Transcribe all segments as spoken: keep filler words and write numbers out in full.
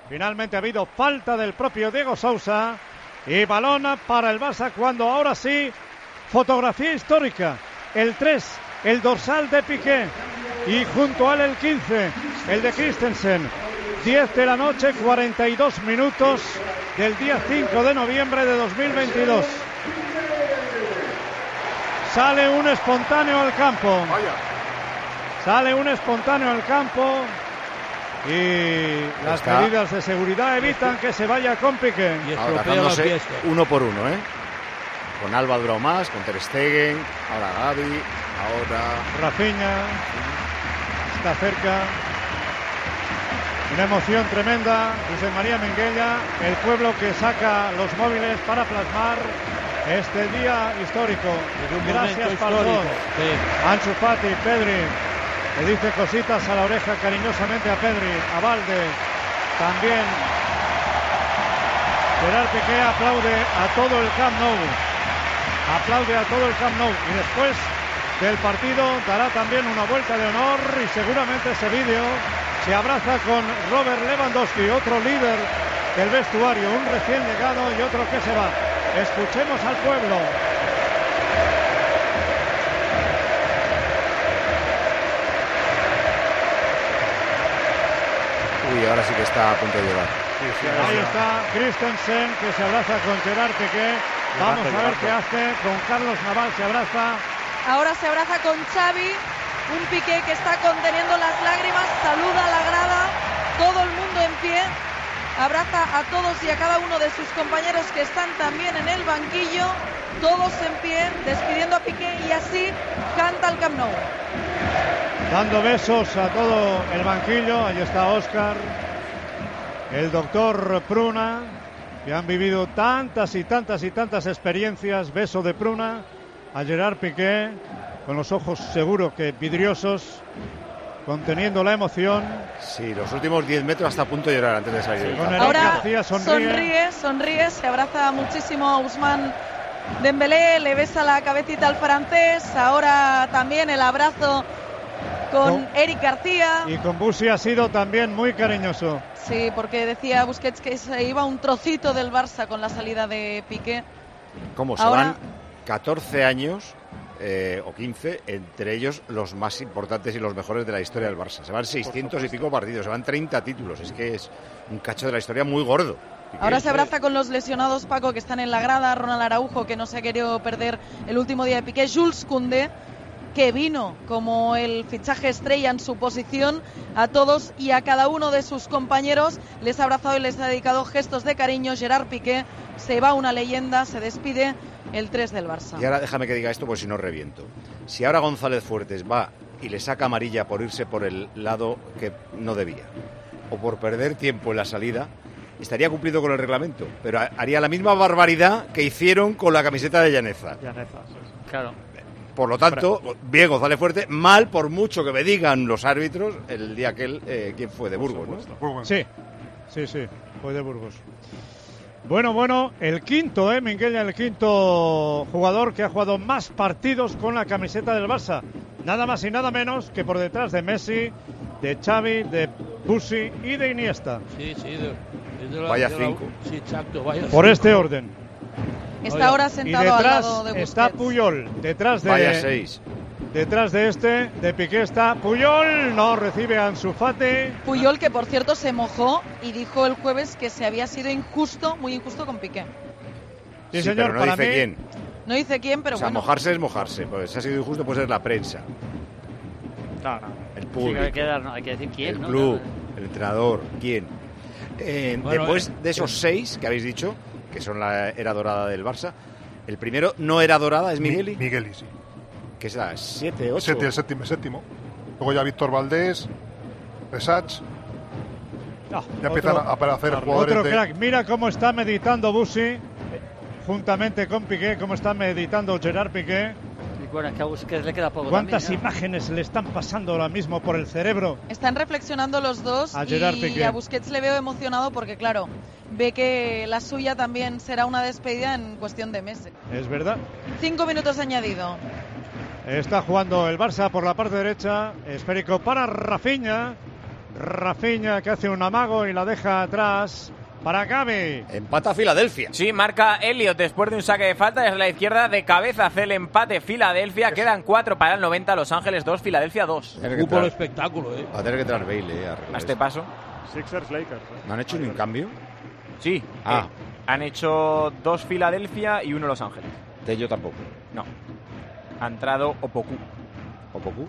Finalmente ha habido falta del propio Diego Sousa y balón para el Barça cuando ahora sí, fotografía histórica. El tres, el dorsal de Piqué y junto a él el quince, el de Christensen. diez de la noche, cuarenta y dos minutos del día cinco de noviembre de dos mil veintidós. Sale un espontáneo al campo. Sale un espontáneo al campo. Y las Está. medidas de seguridad evitan que se vaya con Piqué. Ahora dándose uno por uno, ¿eh? Con Alba duró más, con Ter Stegen, ahora Gavi, ahora Rafinha. Está cerca. Una emoción tremenda. José María Minguella, el pueblo que saca los móviles para plasmar este día histórico. Gracias, Paldón. Sí. Ansu Fati, Pedri. Le dice cositas a la oreja cariñosamente a Pedri, a Valde, también. Gerard Piqué aplaude a todo el Camp Nou. Aplaude a todo el Camp Nou. Y después del partido dará también una vuelta de honor y seguramente ese vídeo se abraza con Robert Lewandowski, otro líder del vestuario, un recién llegado y otro que se va. Escuchemos al pueblo. Uy, ahora sí que está a punto de llegar. Sí, sí, ahí está Christensen, que se abraza con Gerard Piqué. Vamos a ver qué hace con Carlos Naval, se abraza. Ahora se abraza con Xavi, un Piqué que está conteniendo las lágrimas, saluda a la grada, todo el mundo en pie, abraza a todos y a cada uno de sus compañeros que están también en el banquillo, todos en pie, despidiendo a Piqué y así canta el Camp Nou. Dando besos a todo el banquillo, ahí está Óscar, el doctor Pruna, que han vivido tantas y tantas y tantas experiencias. Beso de Pruna a Gerard Piqué, con los ojos seguro que vidriosos, conteniendo la emoción. Sí, los últimos diez metros hasta a punto de llorar antes de salir. Sí, ahora García sonríe. sonríe, sonríe, se abraza muchísimo a Ousmane Dembélé, le besa la cabecita al francés, ahora también el abrazo con Eric García. Y con Busi ha sido también muy cariñoso. Sí, porque decía Busquets que se iba un trocito del Barça con la salida de Piqué. ¿Cómo se ahora... van catorce años eh, o quince, entre ellos los más importantes y los mejores de la historia del Barça? Se van seiscientos y pico partidos, se van treinta títulos. Es que es un cacho de la historia muy gordo. Piqué. Ahora se abraza con los lesionados, Paco, que están en la grada. Ronald Araujo, que no se ha querido perder el último día de Piqué. Jules Koundé, que vino como el fichaje estrella en su posición. A todos y a cada uno de sus compañeros les ha abrazado y les ha dedicado gestos de cariño. Gerard Piqué, se va una leyenda, se despide el tres del Barça. Y ahora déjame que diga esto, pues si no reviento. Si ahora González Fuertes va y le saca amarilla por irse por el lado que no debía, o por perder tiempo en la salida, estaría cumplido con el reglamento, pero haría la misma barbaridad que hicieron con la camiseta de Llaneza. Llaneza, claro. Por lo tanto, bien González Fuerte, mal por mucho que me digan los árbitros el día aquel, eh, ¿quién fue? De Burgos, ¿no? Sí, sí, sí, fue de Burgos. Bueno, bueno, el quinto, ¿eh? Minguella, el quinto jugador que ha jugado más partidos con la camiseta del Barça. Nada más y nada menos que por detrás de Messi, de Xavi, de Busi y de Iniesta. Sí, sí. De, de la, vaya de la, cinco. Sí, exacto, vaya por cinco. este orden. Está ahora sentado y detrás al lado de Busquets. Está Puyol, detrás de... Vaya seis. Detrás de este, de Piqué está Puyol, no recibe a Ansu Fati. Puyol, que por cierto se mojó y dijo el jueves que se había sido injusto, muy injusto con Piqué. Sí, sí señor, pero no para dice mí... quién. No dice quién, pero o sea, bueno. mojarse es mojarse, pues si ha sido injusto puede ser la prensa. No, no. El público. Sí, hay, que dar, no, hay que decir quién, el ¿no? club, Claro. el entrenador, quién. Eh, Bueno, después eh, de esos sí. seis que habéis dicho, que son la era dorada del Barça, el primero no era dorada, es Migueli. Mi, Migueli, sí. ¿Qué es la? ¿Siete, ocho? Siete, el séptimo, el séptimo. Luego ya Víctor Valdés, Resach. No, ya empiezan a aparecer jugadores otro de... crack. Mira cómo está meditando Busi, juntamente con Piqué, cómo está meditando Gerard Piqué. Y bueno, es que a Busquets le queda poco. ¿Cuántas también, ¿no? imágenes le están pasando ahora mismo por el cerebro? Están reflexionando los dos a Gerard y Piqué. A Busquets le veo emocionado porque, claro, ve que la suya también será una despedida en cuestión de meses. Es verdad. Cinco minutos añadido. Está jugando el Barça por la parte derecha. Esférico para Rafinha. Rafinha que hace un amago y la deja atrás para Gavi. Empata Filadelfia. Sí, marca Elliot después de un saque de falta desde la izquierda, de cabeza hace el empate Filadelfia. Quedan cuatro para el noventa, Los Ángeles dos, Filadelfia dos. Fútbol espectáculo, ¿eh? Va a tener que traer Bailey, eh, a este paso. Sixers, Lakers. ¿eh? ¿No han hecho ni un cambio? Sí. Ah. Eh, han hecho dos Filadelfia y uno Los Ángeles. Tello tampoco. No. Ha entrado Opoku. ¿Opoku?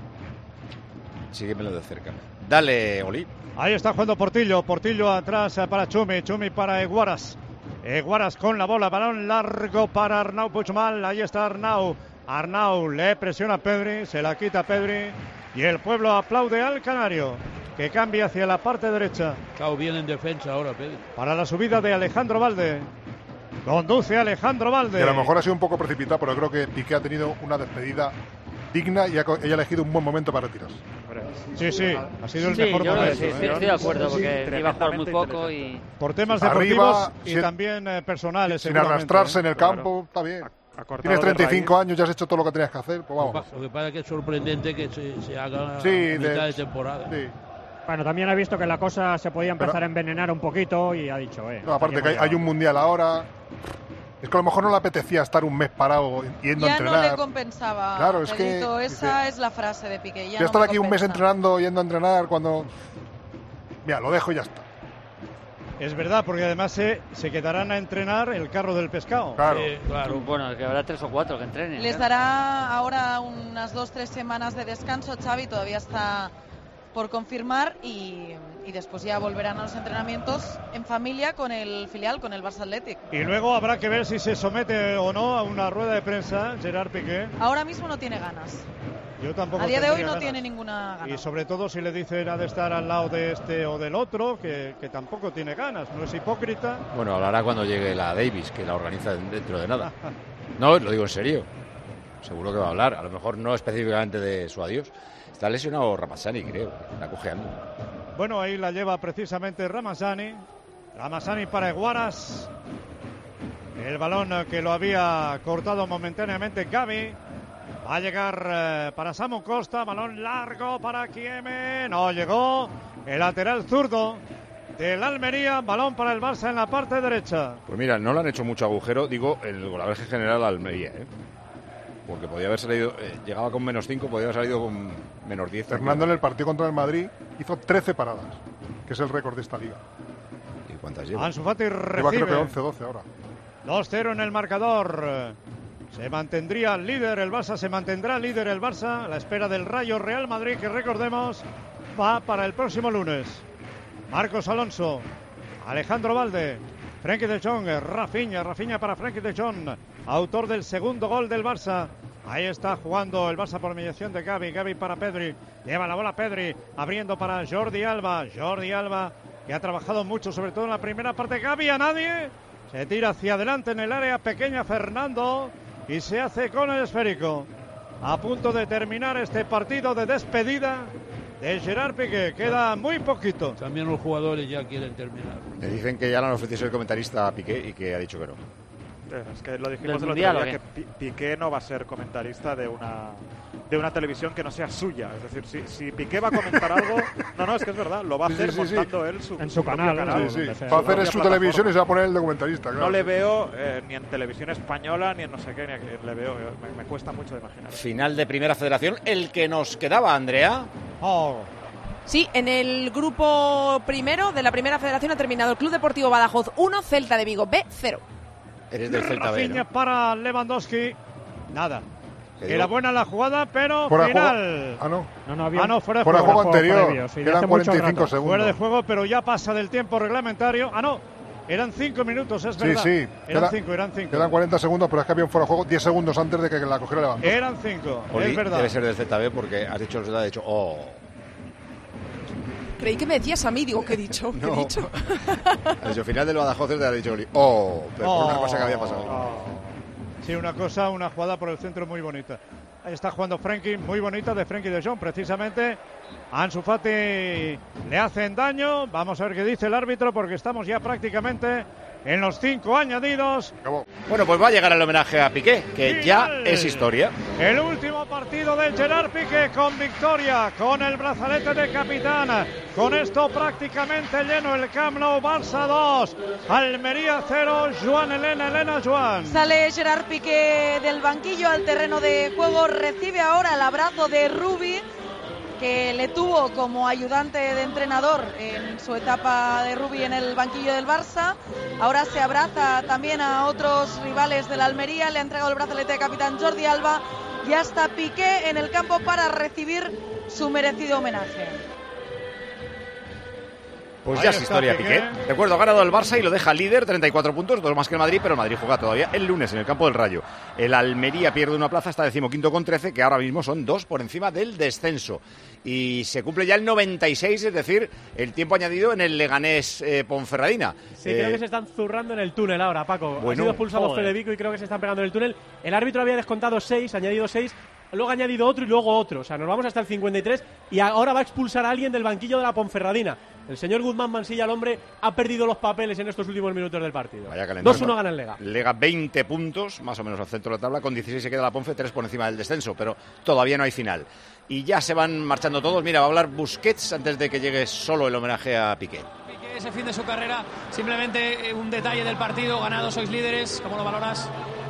Síguemelo de cerca. Dale, Oli. Ahí está jugando Portillo, Portillo atrás para Chumi, Chumi para Eguaras. Eguaras con la bola, balón largo para Arnau Puigmal, ahí está Arnau. Arnau le presiona a Pedri, se la quita a Pedri y el pueblo aplaude al canario, que cambia hacia la parte derecha. Cao bien en defensa ahora, Pedri. Para la subida de Alejandro Valde. Conduce Alejandro Valde. Y a lo mejor ha sido un poco precipitado, pero creo que Piqué ha tenido una despedida digna y ha, co- y ha elegido un buen momento para retirarse. Sí, sí, ha sido el Sí, mejor yo momento. sí, ¿eh? sí, estoy de acuerdo, porque Sí, iba a jugar muy tremendamente poco y... Por temas Arriba, deportivos y sin- también eh, personales. Sin seguramente, arrastrarse ¿eh? en el Claro. campo, está bien. Ha cortado Tienes de treinta y cinco raíz. años, ya has hecho todo lo que tenías que hacer, pues vamos. Lo que pasa es que es sorprendente que se, se haga Sí, a mitad de- de, temporada. Sí. Bueno, también ha visto que la cosa se podía empezar Pero- a envenenar un poquito y ha dicho, eh. No, aparte aquí que hay, hemos hay un mundial ahora. Es que a lo mejor no le apetecía estar un mes parado yendo a Ya no entrenar. le compensaba. Claro, es que- Pedrito, esa dice- es la frase de Piqué. Ya Ya no estar me aquí un mes compensa. entrenando, yendo a entrenar cuando... Mira, lo dejo y ya está. Es verdad, porque además se, se quedarán a entrenar el carro del pescado. Claro. Sí, claro. Bueno, que habrá tres o cuatro que entrenen. Les ¿eh? dará ahora unas dos, tres semanas de descanso. Xavi todavía está por confirmar y, y después ya volverán a los entrenamientos en familia con el filial, con el Barça Athletic. Y luego habrá que ver si se somete o no a una rueda de prensa Gerard Piqué. Ahora mismo no tiene ganas. Yo tampoco A día de hoy tendría no ganas. tiene ninguna Y gana. sobre todo si le dicen ha de estar al lado de este o del otro, que, que tampoco tiene ganas, no es hipócrita. Bueno, hablará cuando llegue la Davis, que la organiza dentro de nada. No, lo digo en serio. Seguro que va a hablar. A lo mejor no específicamente de su adiós. Está lesionado Ramazzani, creo. Está cojeando. Bueno, ahí la lleva precisamente Ramazani. Ramazani para Eguaras. El balón eh, que lo había cortado momentáneamente Gavi. Va a llegar eh, para Samu Costa. Balón largo para Kieme. No llegó. El lateral zurdo del Almería. Balón para el Barça en la parte derecha. Pues mira, no le han hecho mucho agujero, digo, el golaverje general al Almería, ¿eh? Porque podía haber salido, eh, llegaba con menos cinco, podía haber salido con menos diez. Fernando en el partido contra el Madrid hizo trece paradas, que es el récord de esta liga. ¿Y cuántas lleva? Ansu Fati Lleva creo que recibe. once doce ahora. dos cero en el marcador. Se mantendría líder el Barça, se mantendrá líder el Barça a la espera del Rayo Real Madrid, que recordemos va para el próximo lunes. Marcos Alonso, Alejandro Valde, Frenkie de Jong, Rafinha, Rafinha para Frenkie de Jong, autor del segundo gol del Barça. Ahí está jugando el Barça por mediación de Gavi, Gavi para Pedri, lleva la bola Pedri, abriendo para Jordi Alba, Jordi Alba que ha trabajado mucho, sobre todo en la primera parte. Gavi a nadie, se tira hacia adelante en el área pequeña Fernando y se hace con el esférico. A punto de terminar este partido de despedida de Gerard Piqué, queda muy poquito. También los jugadores ya quieren terminar. Le dicen que ya le han ofrecido ser comentarista a Piqué y que ha dicho que no. Eh, Es que lo dijimos ¿Del el otro Mundial día, o qué? que Pi- Piqué no va a ser comentarista de una de una televisión que no sea suya. Es decir, si, si Piqué va a comentar algo, no, no, es que es verdad, lo va a Sí, hacer sí, sí, sí. montando él su, En su propio canal, canal. ¿no? Sí, sí. donde sea. Va a hacer en Propia su televisión plataforma. y se va a poner el documentalista, claro. No le veo eh, ni en televisión española, ni en no sé qué, ni aquí- le veo, eh, me, me cuesta mucho de imaginar. Final de Primera Federación, el que nos quedaba, Andrea. Oh, Sí, en el grupo primero de la Primera Federación ha terminado el Club Deportivo Badajoz uno, Celta de Vigo B cero. Eres del Celta B, Rafinha ¿no? para Lewandowski, nada. Te digo- Era buena la jugada, pero Fuera de juego. final. Ah, no. No, no, había Ah, no, fuera de Fuera de juego. juego anterior. previo, sí, de Quedan hace mucho cuarenta y cinco rato. segundos. Fuera de juego, pero ya pasa del tiempo reglamentario. Ah, no, eran cinco minutos, es Sí, verdad. sí. Eran Queda- cinco, eran cinco. Quedan cuarenta segundos, pero es que había un fuera de juego diez segundos antes de que la cogiera Lewandowski. Eran cinco, Oli, es verdad. debe ser del Z B porque has dicho el Z, ha dicho, oh. Creí que me decías a mí, digo, ¿qué he dicho? ¿Qué he No. dicho? Has dicho, final del Badajoz, te ha dicho Oli, oh. Pero por una Oh. cosa que había pasado. Sí, una cosa, una jugada por el centro muy bonita. Ahí está jugando Frenkie, muy bonita de Frenkie de Jong, precisamente. A Ansu Fati le hacen daño. Vamos a ver qué dice el árbitro, porque estamos ya prácticamente en los cinco añadidos. Acabó. Bueno, pues va a llegar el homenaje a Piqué, que ya Final. es historia. El último partido. partido de Gerard Piqué con victoria, con el brazalete de capitán. Con esto prácticamente lleno el Camp Nou. Barça dos, Almería cero. Joan Elena, Elena Joan. Sale Gerard Piqué del banquillo al terreno de juego, recibe ahora el abrazo de Rubi, que le tuvo como ayudante de entrenador en su etapa de Rubi en el banquillo del Barça. Ahora se abraza también a otros rivales de la Almería, le ha entregado el brazalete de capitán Jordi Alba y hasta Piqué en el campo para recibir su merecido homenaje. Pues Ahí ya es está historia, Piqué. Piqué. Recuerdo, ha ganado el Barça y lo deja líder, treinta y cuatro puntos, dos más que el Madrid, pero el Madrid juega todavía el lunes en el campo del Rayo. El Almería pierde una plaza, está decimoquinto con trece, que ahora mismo son dos por encima del descenso. Y se cumple ya el noventa y seis, es decir, el tiempo añadido en el Leganés eh, Ponferradina. Sí, Eh, creo que se están zurrando en el túnel ahora, Paco. Bueno, ha sido expulsado joder. Federico y creo que se están pegando en el túnel. El árbitro había descontado seis, añadido seis, luego ha añadido otro y luego otro. O sea, nos vamos hasta el cincuenta y tres y ahora va a expulsar a alguien del banquillo de la Ponferradina. El señor Guzmán Mansilla, el hombre, ha perdido los papeles en estos últimos minutos del partido. Vaya calendario. dos uno gana el Lega. Lega veinte puntos, más o menos al centro de la tabla, con dieciséis se queda la Ponfe, tres por encima del descenso, pero todavía no hay final. Y ya se van marchando todos. Mira, va a hablar Busquets antes de que llegue solo el homenaje a Piqué. Piqué, ese fin de su carrera, simplemente un detalle del partido, ganado, sois líderes, ¿cómo lo valoras?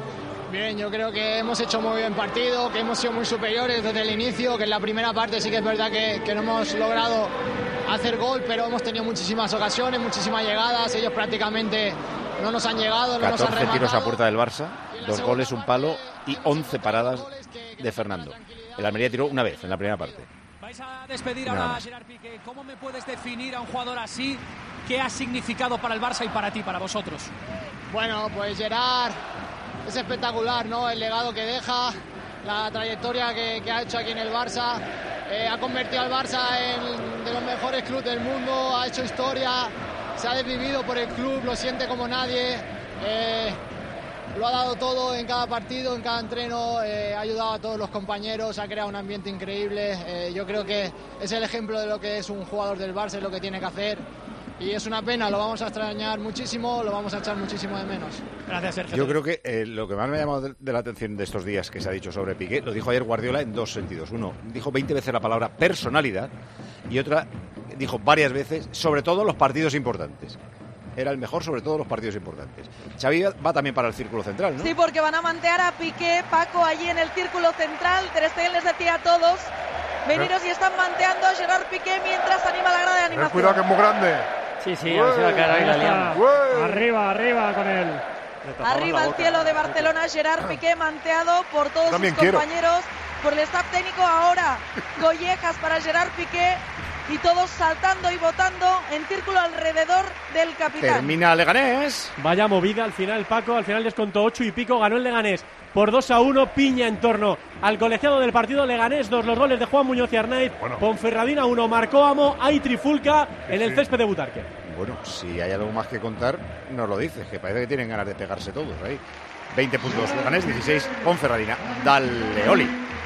Bien, yo creo que hemos hecho muy bien partido, que hemos sido muy superiores desde el inicio, que en la primera parte sí que es verdad que, que no hemos logrado hacer gol, pero hemos tenido muchísimas ocasiones, muchísimas llegadas, ellos prácticamente no nos han llegado, no nos han catorce rematado. tiros a puerta del Barça, dos goles, un palo y once paradas de Fernando. El Almería tiró una vez en la primera parte. Vais a despedir Nada ahora a más. Gerard Piqué. ¿Cómo me puedes definir a un jugador así? ¿Qué ha significado para el Barça y para ti, para vosotros? Bueno, pues Gerard es espectacular, ¿no? El legado que deja, la trayectoria que, que ha hecho aquí en el Barça. Eh, ha convertido al Barça en de los mejores clubes del mundo, ha hecho historia, se ha desvivido por el club, lo siente como nadie. Eh, lo ha dado todo en cada partido, en cada entreno, eh, ha ayudado a todos los compañeros, ha creado un ambiente increíble. Eh, yo creo que es el ejemplo de lo que es un jugador del Barça, es lo que tiene que hacer. Y es una pena, lo vamos a extrañar muchísimo, lo vamos a echar muchísimo de menos. Gracias, Sergio. Yo creo que eh, lo que más me ha llamado de, de la atención de estos días que se ha dicho sobre Piqué, lo dijo ayer Guardiola en dos sentidos. Uno, dijo veinte veces la palabra personalidad y otra, dijo varias veces, sobre todo los partidos importantes. Era el mejor sobre todo los partidos importantes. Xavi va también para el círculo central, ¿no? Sí, porque van a mantear a Piqué, Paco, allí en el círculo central. Ter Stegen les decía a todos, veniros y están manteando a Gerard Piqué mientras anima la grada de Ten animación. cuidado que es muy grande. Sí, sí, a ver si va a caer ahí la liana. Arriba, arriba con él. Arriba al cielo de Barcelona, Gerard Piqué manteado por todos sus También quiero. compañeros, por el staff técnico. Ahora Collejas para Gerard Piqué y todos saltando y votando en círculo alrededor del capitán. Termina Leganés. Vaya movida al final, Paco. Al final descontó ocho y pico. Ganó el Leganés por dos a uno. Piña en torno al colegiado del partido. Leganés dos. Los goles de Juan Muñoz y Arnaiz. Bueno. Ponferradina uno. Marcó Amo. Hay trifulca Sí, en el sí. césped de Butarque. Bueno, si hay algo más que contar, nos lo dices, que parece que tienen ganas de pegarse todos ahí. veinte puntos Leganés, dieciséis Ponferradina. Dale, Oli.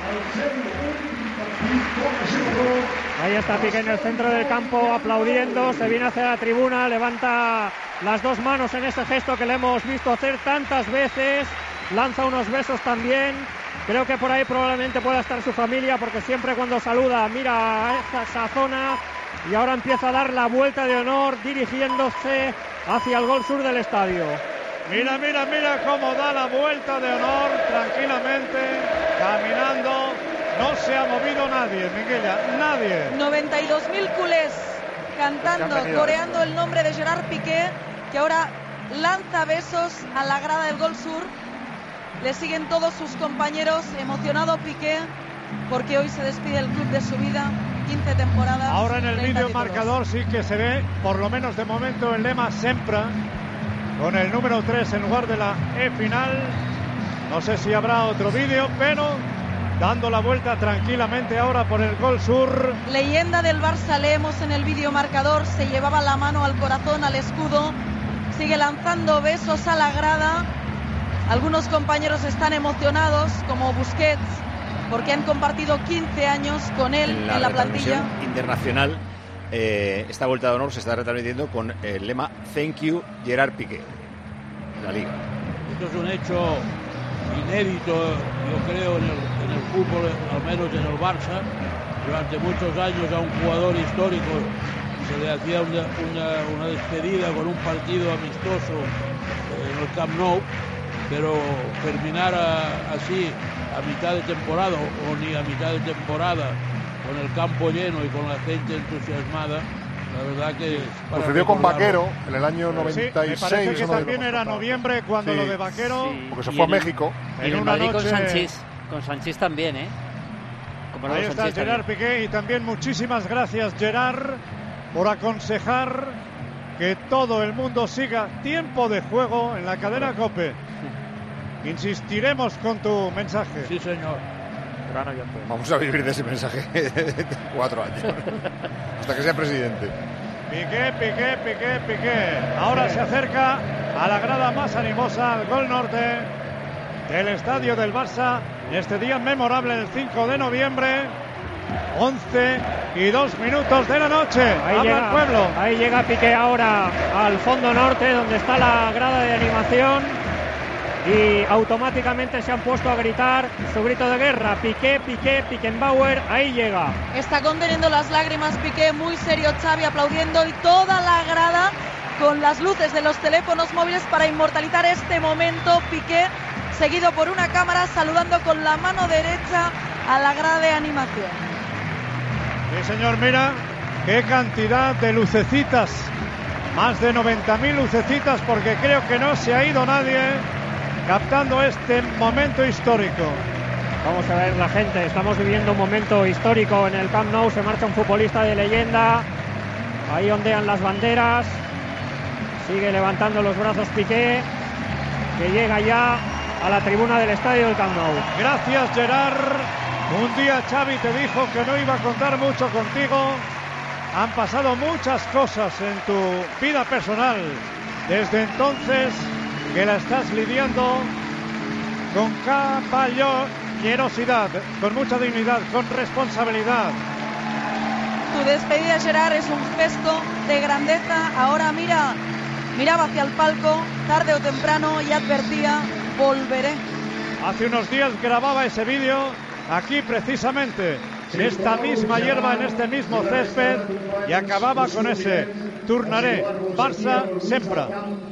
Ahí está Piqué en el centro del campo aplaudiendo, se viene hacia la tribuna, levanta las dos manos en ese gesto que le hemos visto hacer tantas veces, lanza unos besos también. Creo que por ahí probablemente pueda estar su familia, porque siempre cuando saluda mira a esa, esa zona, y ahora empieza a dar la vuelta de honor dirigiéndose hacia el gol sur del estadio. Mira, mira, mira cómo da la vuelta de honor tranquilamente, caminando. No se ha movido nadie, Miguela, nadie. noventa y dos mil culés cantando, Pues que han venido. coreando el nombre de Gerard Piqué, que ahora lanza besos a la grada del gol sur. Le siguen todos sus compañeros, emocionado Piqué, porque hoy se despide el club de su vida, quince temporadas. Ahora en el treinta vídeo títulos. marcador sí que se ve, por lo menos de momento, el lema Sempra, con el número tres en lugar de la E final. No sé si habrá otro vídeo, pero dando la vuelta tranquilamente ahora por el gol sur. Leyenda del Barça, leemos en el vídeo marcador, se llevaba la mano al corazón, al escudo, sigue lanzando besos a la grada. Algunos compañeros están emocionados, como Busquets, porque han compartido quince años con él en la, plantilla. retransmisión internacional, eh, esta vuelta de honor se está retransmitiendo con el lema Thank you Gerard Piqué, la Liga. Esto es un hecho inédito, yo creo, en el, en el fútbol, al menos en el Barça, durante muchos años a un jugador histórico se le hacía una, una, una despedida con un partido amistoso en el Camp Nou, pero terminar a, así a mitad de temporada o ni a mitad de temporada con el campo lleno y con la gente entusiasmada, la verdad que es para sucedió con recordarlo. Vaquero en el año noventa y seis. Sí, me parece que también era noviembre cuando Sí. lo de Vaquero. Sí. Porque se Y fue a en- México. Y en, En el una Madrid con noche- Sanchís. Con Sanchís también, ¿eh? Como Ahí no, está Sanchís Gerard también. Piqué y también muchísimas gracias Gerard por aconsejar que todo el mundo siga tiempo de juego en la cadena COPE. Insistiremos con tu mensaje. Sí, señor. Gran oyente. Vamos a vivir de ese mensaje de cuatro años. Hasta que sea presidente. Piqué, Piqué, Piqué, Piqué. Ahora se acerca a la grada más animosa, al Gol Norte del estadio del Barça. Este día memorable, el cinco de noviembre. once y dos minutos de la noche. Ahí Habla llega, el pueblo. ahí llega Piqué ahora al fondo norte, donde está la grada de animación. Y automáticamente se han puesto a gritar su grito de guerra. Piqué, Piqué, Pickenbauer. Ahí llega. Está conteniendo las lágrimas Piqué, muy serio Xavi aplaudiendo y toda la grada con las luces de los teléfonos móviles para inmortalizar este momento. Piqué seguido por una cámara saludando con la mano derecha a la grada de animación. Sí, señor, mira qué cantidad de lucecitas. Más de noventa mil lucecitas porque creo que no se ha ido nadie captando este momento histórico. Vamos a ver la gente. Estamos viviendo un momento histórico en el Camp Nou. Se marcha un futbolista de leyenda. Ahí ondean las banderas. Sigue levantando los brazos Piqué, que llega ya a la tribuna del estadio del Camp Nou. Gracias, Gerard. Un día Xavi te dijo que no iba a contar mucho contigo. Han pasado muchas cosas en tu vida personal desde entonces, que la estás lidiando con caballerosidad, con mucha dignidad, con responsabilidad. Tu despedida, Gerard, es un gesto de grandeza. Ahora mira, miraba hacia el palco, tarde o temprano, y advertía: volveré. Hace unos días grababa ese vídeo aquí precisamente, en esta misma hierba, en este mismo césped, y acababa con ese tornaré, Barça sempre.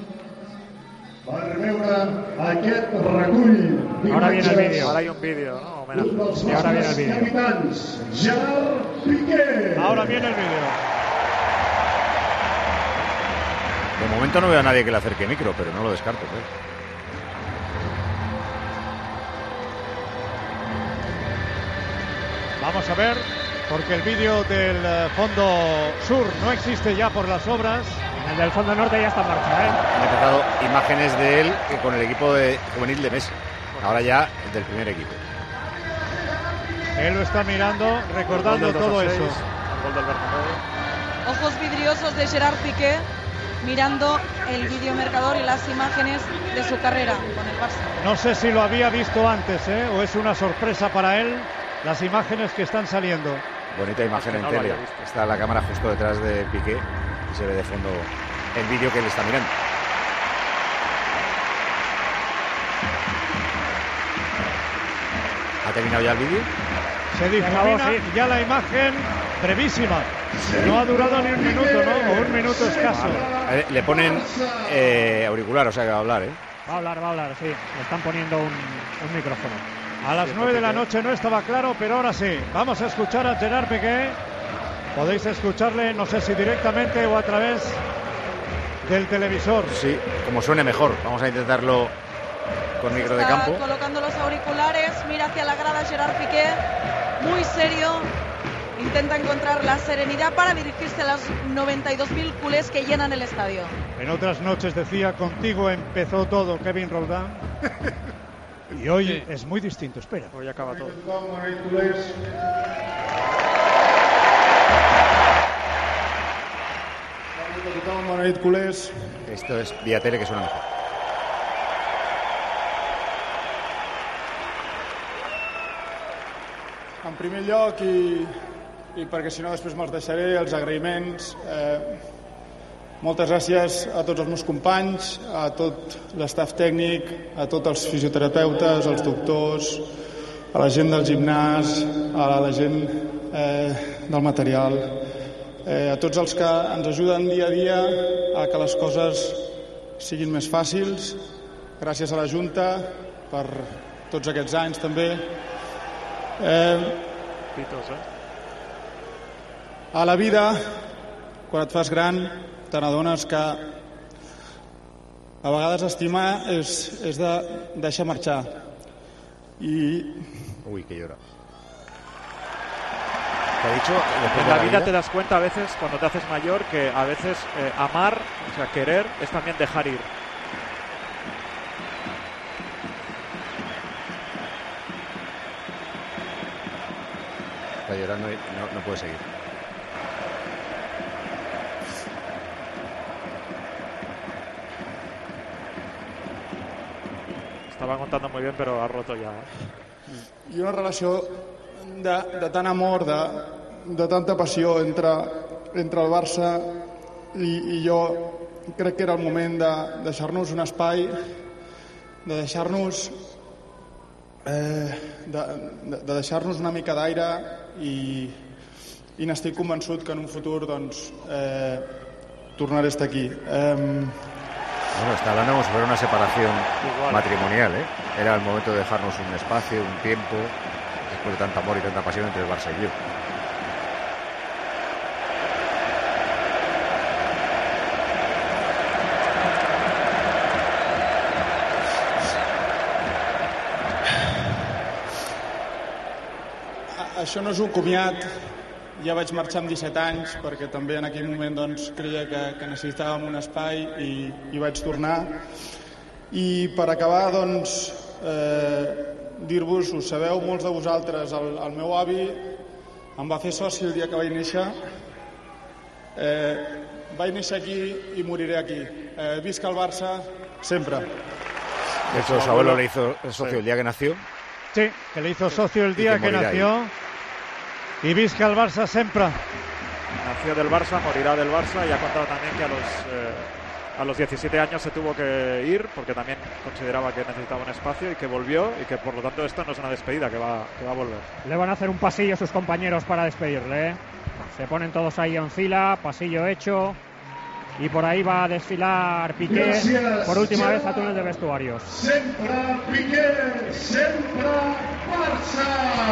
Ahora viene el vídeo. Ahora hay un vídeo, ¿no? Homenaje. Sí, ahora viene el vídeo. Ahora viene el vídeo. De momento no veo a nadie que le acerque micro, pero no lo descarto. Pues. Vamos a ver, porque el vídeo del eh, fondo sur no existe ya por las obras. El del fondo norte ya está en marcha, ¿eh? Han empezado imágenes de él eh, con el equipo de juvenil de Messi. Ahora ya el del primer equipo. Él lo está mirando, recordando El gol del todo dos a seis, eso. el gol del Bernabéu. Ojos vidriosos de Gerard Piqué mirando el videomarcador y las imágenes de su carrera con el Barça. No sé si lo había visto antes, ¿eh? O es una sorpresa para él las imágenes que están saliendo. Bonita imagen Es que en no lo tele. había visto. Está la cámara justo detrás de Piqué y se ve de fondo el vídeo que él está mirando. ¿Ha terminado ya el vídeo? Se difumina sí. ya la imagen brevísima. No ha durado ni un minuto, ¿no? O un minuto escaso. Eh, Le ponen eh, auricular, o sea que va a hablar, ¿eh? Va a hablar, va a hablar, sí. Le están poniendo un, un micrófono. A las nueve de la noche no estaba claro, pero ahora sí. Vamos a escuchar a Gerard Piqué. Podéis escucharle, no sé si directamente o a través del televisor. Sí, como suene mejor. Vamos a intentarlo con micro de Está campo. colocando los auriculares, mira hacia la grada Gerard Piqué, muy serio. Intenta encontrar la serenidad para dirigirse a los noventa y dos mil culés que llenan el estadio. En otras noches decía: contigo empezó todo, Kevin Roldán. Y hoy Sí. es muy distinto. Espera. Hoy acaba todo. Esto es vía tele que suena mejor. En primer lloc, i, i perquè si no després me'ls deixaré, els agraïments. Eh, moltes gràcies a tots els meus companys, a tot l'estaf tècnic, a tots els fisioterapeutes, els doctors a la gent del gimnàs, a la gent eh, del material, eh, a tots els que ens ajuden dia a dia a que les coses siguin més fàcils. Gràcies a la Junta per tots aquests anys també. Eh, a la vida, quan et fas gran, te n'adones que a vegades estimar és, és de deixar marxar. I... Uy, que llora. ¿Qué ha dicho? En la vida te das cuenta a veces, cuando te haces mayor, que a veces eh, amar, o sea, querer, es también dejar ir. Para llorar no, no, no puede seguir. Estaba contando muy bien, pero ha roto ya. I una relació de, de tant amor, de, de tanta passió entre, entre el Barça i, i jo. Crec que era el moment de deixar-nos un espai, de deixar-nos eh, de, de deixar-nos una mica d'aire i, i n'estic convençut que en un futur doncs, eh, tornaré a estar aquí. Eh, Bueno, está hablando como si fuera una separación Igual. matrimonial, ¿eh? Era el momento de dejarnos un espacio, un tiempo, después de tanto amor y tanta pasión entre el Barça y yo. Això no és un comiat, ja vaig marxar amb disset anys perquè també en aquell moment doncs, creia que, que necessitàvem un espai i, i vaig tornar. I per acabar, doncs, eh, dir-vos, ho sabeu molts de vosaltres, el, el meu avi em va fer soci el dia que vaig néixer. Eh, vaig néixer aquí i moriré aquí. Eh, visca el Barça, sempre. De hecho, su abuelo le hizo socio sí. el día que nació. Sí, que le hizo socio el día que, que nació. Ahí. Y visca el Barça sempre. Nació del Barça, morirá del Barça y ha contado también que a los, eh, a los diecisiete años se tuvo que ir porque también consideraba que necesitaba un espacio y que volvió y que por lo tanto esto no es una despedida, que va, que va a volver. Le van a hacer un pasillo a sus compañeros para despedirle, ¿eh? Se ponen todos ahí en fila, pasillo hecho y por ahí va a desfilar Piqué Gracias, por última vez a túnel de vestuarios. Sempre Piqué, sempre Barça.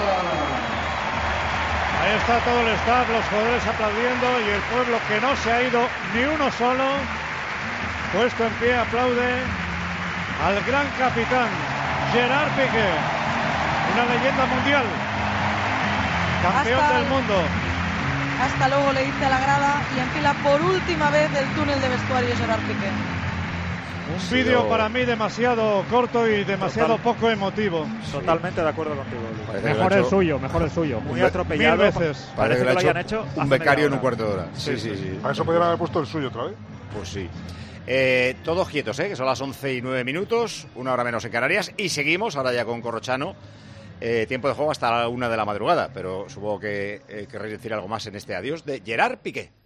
Ahí está todo el staff, los jugadores aplaudiendo y el pueblo que no se ha ido ni uno solo, puesto en pie, aplaude al gran capitán Gerard Piqué, una leyenda mundial, campeón hasta del mundo. Hasta luego, le dice a la grada y enfila por última vez el túnel de vestuario Gerard Piqué. Un vídeo para mí demasiado corto y demasiado Total. poco emotivo. Totalmente de acuerdo contigo, Luis. Mejor el suyo, mejor el suyo. Muy atropellado. Mil veces. Parece que lo, lo hayan hecho un becario en un cuarto de hora. Sí, sí, sí. sí. A eso podrían haber puesto el suyo otra vez. Pues sí. Eh, todos quietos, ¿eh? Que son las once y nueve minutos, una hora menos en Canarias. Y seguimos ahora ya con Corrochano. Eh, tiempo de juego hasta la una de la madrugada. Pero supongo que eh, querréis decir algo más en este adiós de Gerard Piqué.